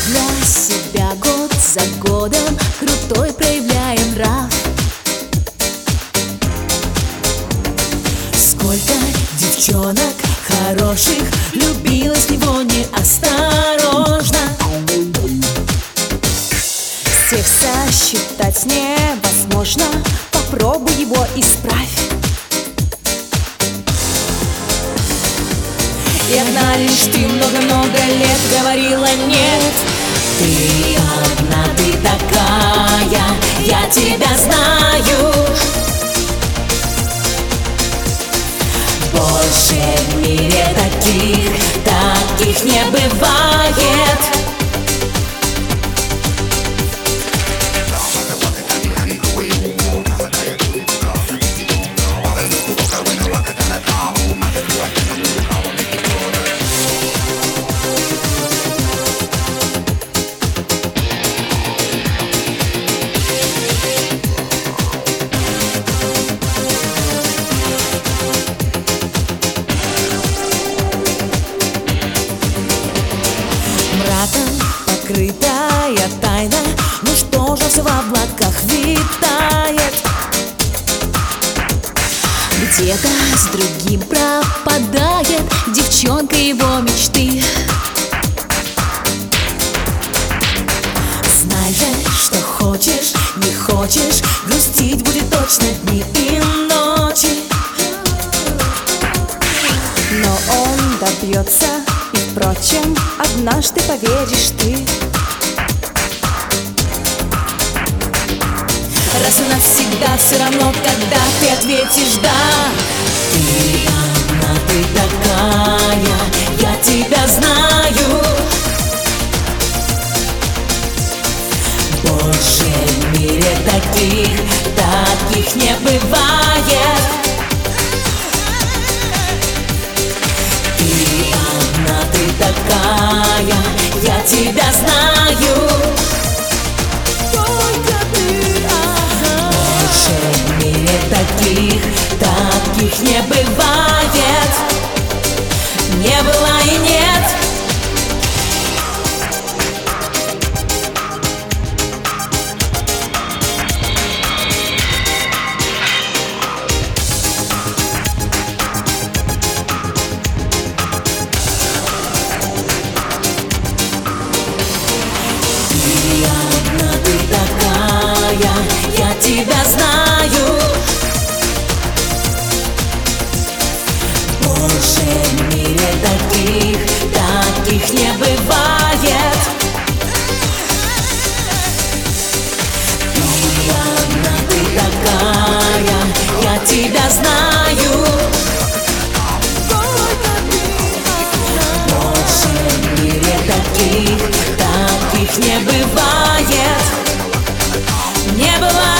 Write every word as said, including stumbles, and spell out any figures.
Для себя год за годом крутой проявляем нрав. Сколько девчонок хороших влюбилась в него неосторожно. Всех сосчитать невозможно, попробуй его исправь. И одна лишь ты много-много лет говорила нет. Ты одна, ты такая, я тебя знаю. Больше в мире таких, таких не бывает. Покрытая тайна, ну что же все в облаках витает? Где-то с другим пропадает девчонка его мечты. Знай же, что хочешь, не хочешь, грустить будет точно дни и ночи. Но он добьется, и впрочем, однажды поверишь ты. Раз и навсегда все равно, когда ты ответишь «да». Ты одна, ты такая, я тебя знаю. Больше в мире таких, таких не бывает. Ты одна, ты такая, я тебя знаю. Только ты одна. Больше в мире таких, таких не бывает. Не было и нет. Я тебя знаю. Больше в мире таких, таких не бывает. Ты одна, ты такая, я тебя знаю. Больше в мире таких, таких не бывает. Не бывает.